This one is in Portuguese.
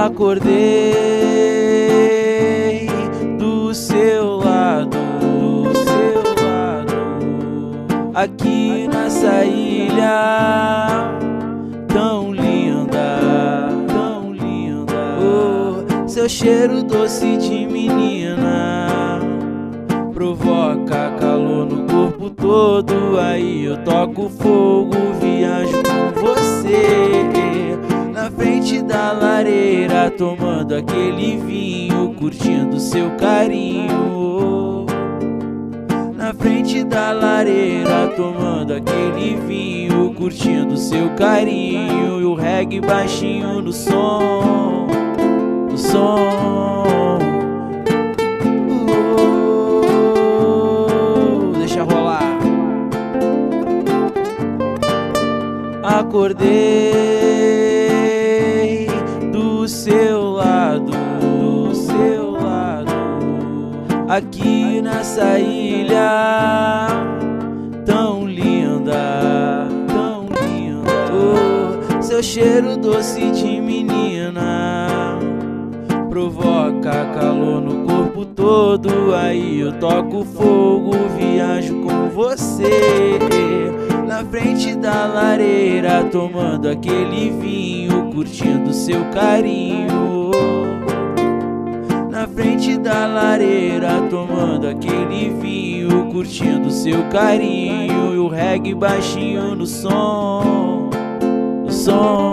Acordei do seu lado, aqui nessa ilha tão linda, tão linda. Oh, seu cheiro doce de menina provoca calor no corpo todo. Aí eu toco fogo, viajo com você na frente da lareira, tomando aquele vinho, curtindo seu carinho. Na frente da lareira, tomando aquele vinho, curtindo seu carinho. E o reggae baixinho no som, no som. Deixa rolar. Acordei do seu lado, aqui nessa ilha tão linda, tão linda. Oh, seu cheiro doce de menina provoca calor no corpo todo. Aí eu toco fogo, viajo com você na frente da lareira, tomando aquele vinho, curtindo seu carinho. Na frente da lareira, tomando aquele vinho, curtindo seu carinho. E o reggae baixinho no som, no som.